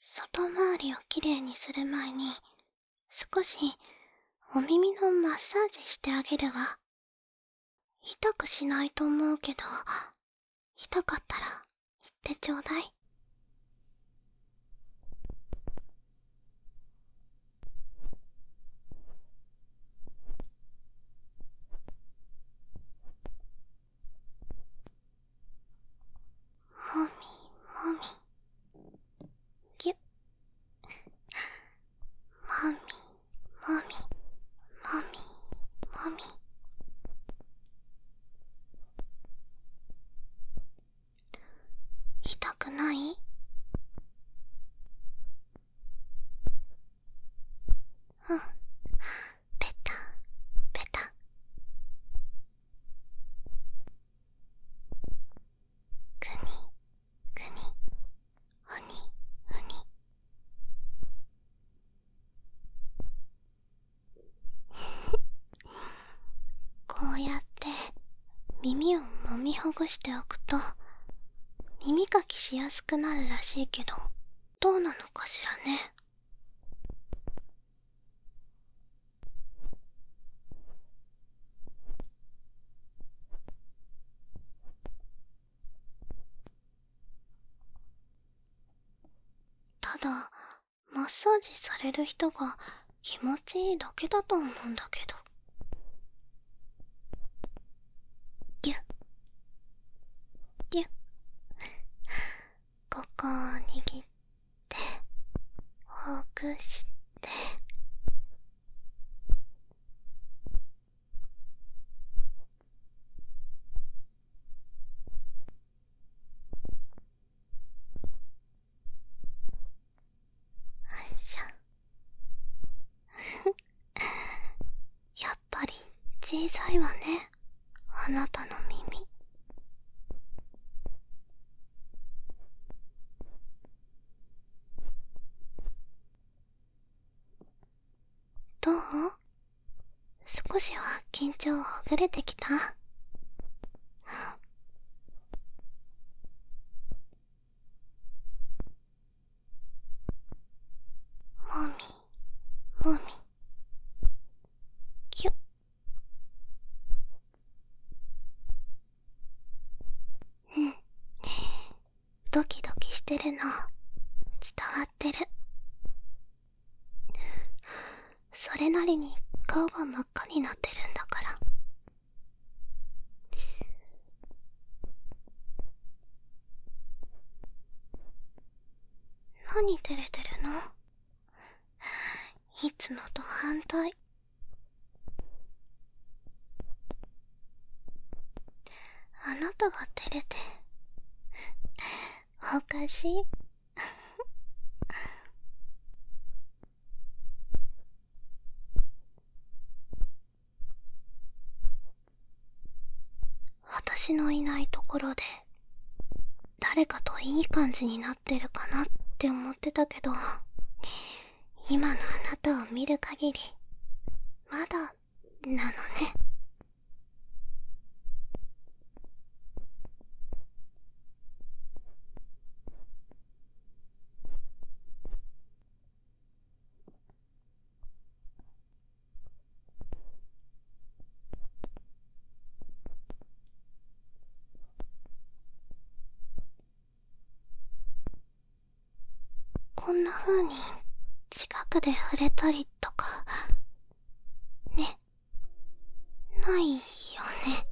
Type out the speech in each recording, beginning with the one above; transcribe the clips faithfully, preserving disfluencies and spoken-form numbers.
外回りをきれいにする前に、少しお耳のマッサージしてあげるわ。痛くしないと思うけど、痛かったら言ってちょうだい。もみもみ、ぎゅっ。もみもみ、もみもみ。痛くない？うん。ペタペタ。くにくに、ふにふに。こうやって耳を揉みほぐしておくと耳かきしやすくなるらしいけど、どうなのかしらね。ただ、マッサージされる人が気持ちいいだけだと思うんだけど。ぎゅっぎゅっ。ここを握ってほぐして。よいしょ。やっぱり小さいわね、あなたの耳。どう？少しは緊張ほぐれてきた？もみもみ、ぎゅっ。うん。ドキドキしてるの伝わってる。それなりに顔が真っ赤になってるんだから。何照れてるの？いつもと反対。あなたが照れておかしい。私のいないところで誰かといい感じになってるかなって思ってたけど、今のあなたを見る限りまだなのね。こんな風に近くで触れたりとかね、ないよね。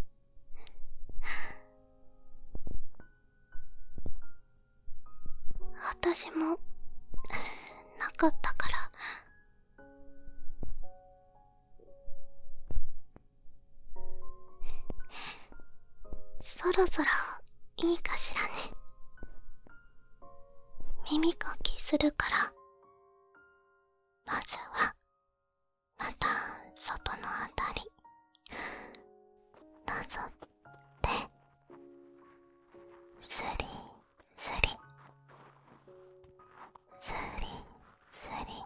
私もなかったから。そろそろいいかしらね。耳かきするから、まずはまた外のあたりなぞってスリスリスリスリ。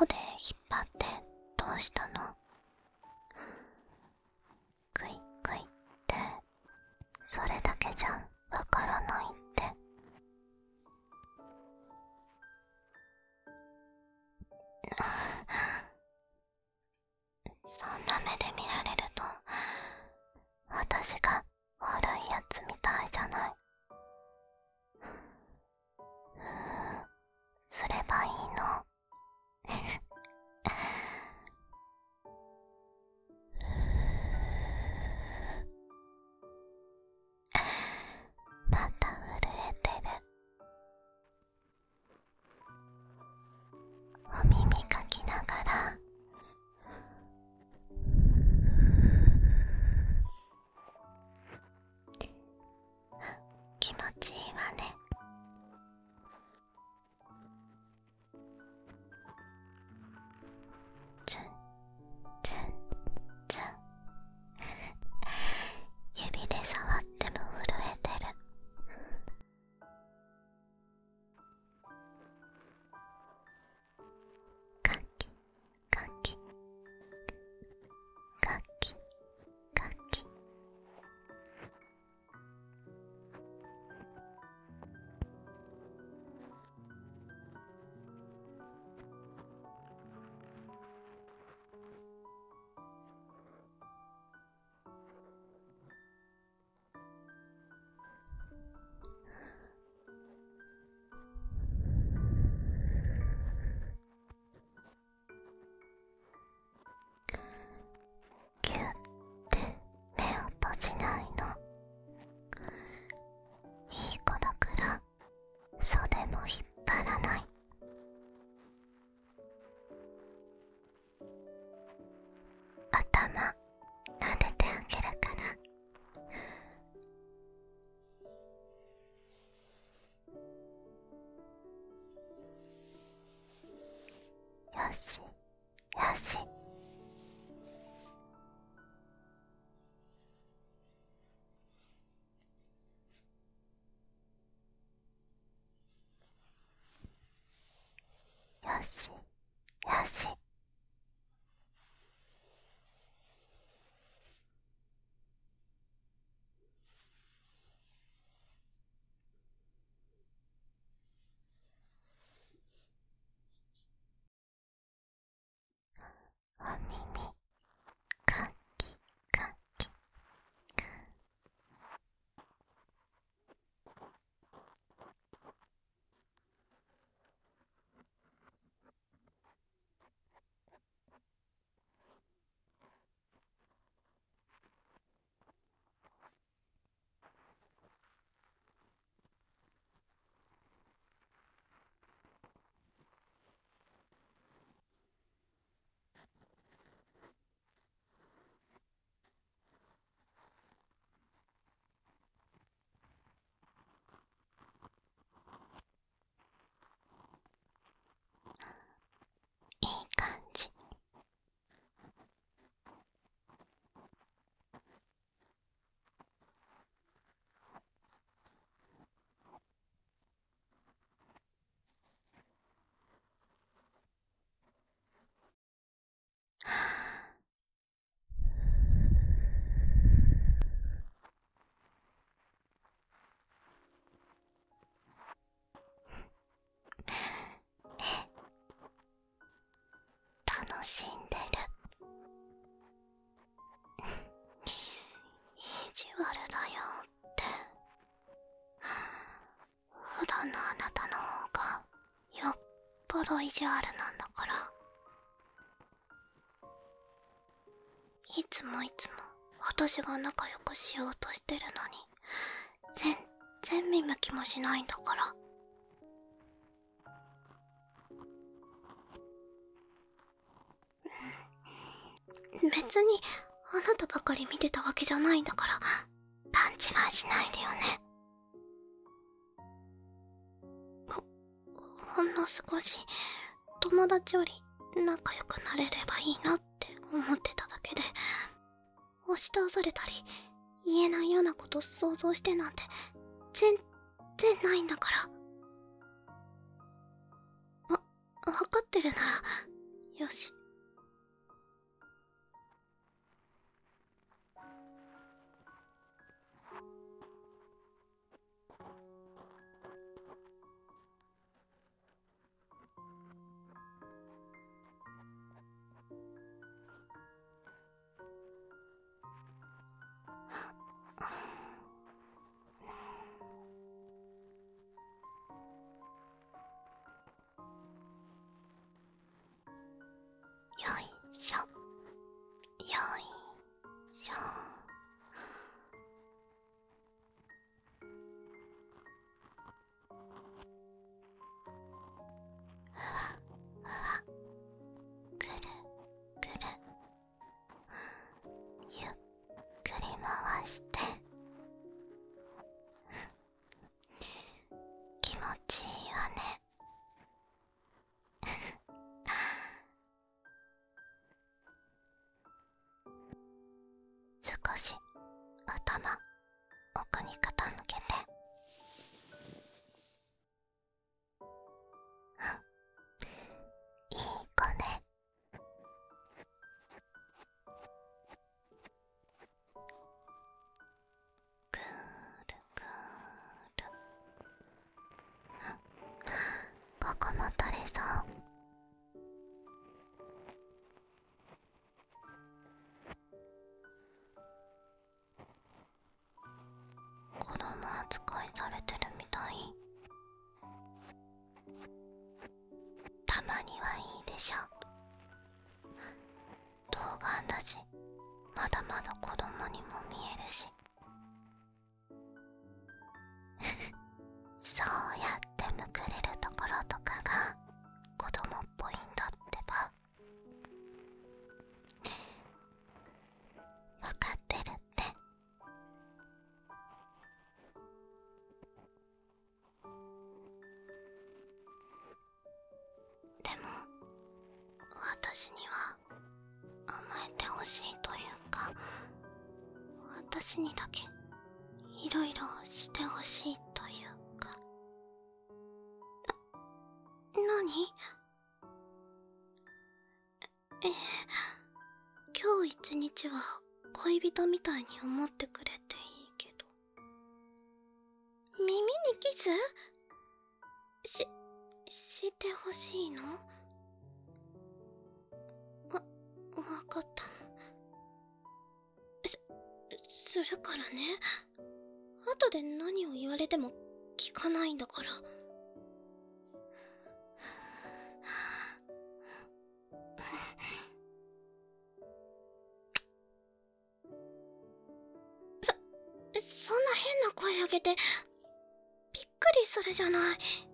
頬で引っ張ってどうしたの？クイクイってそれだけじゃわからないって。そんな目で見られると私が悪いやつみたいじゃない。ふーすればいいの。また震えてる。お耳かきながら気持ちいいわね。ツンツンツン指で触っても震えてる。カキカキカキカキ。ギュッて目を閉じないの。いい子だから袖も引っ張らない。頭撫でてあげるから。よしよし。よしよし。お耳かきかき。いい感じ。楽しんでる。意地悪だよって。普段のあなたの方がよっぽど意地悪なんだから。いつもいつも私が仲良くしようとしてるのに全然見向きもしないんだから。別にあなたばかり見てたわけじゃないんだから勘違いしないでよね。ほ、ほんの少し友達より仲良くなれればいいなって思ってただけで、押し倒されたり言えないようなこと想像してなんて全然ないんだから。わ、分かってるならよし。よいしょ、よいしょ。ふわふわ、くるくる、ゆっくり回して気持ちいいわね。少し頭奥に傾けて。いい子ね。ぐーるぐーる。ここも取れそう。子供扱いされてるみたい。たまにはいいでしょ。童顔だし、まだまだ子供にも見えるし。そうやってむくれるところとかが子供っぽいんだってば。わかってるって。でも私には甘えてほしいというか、私にだけいろいろしてほしいというか。な、なに？ええ、今日一日は恋人みたいに思ってくれていいけど。耳にキス？し、してほしいの？わ、わかった。す、するからね。後で何を言われても聞かないんだから。そ、そんな変な声上げてびっくりするじゃない。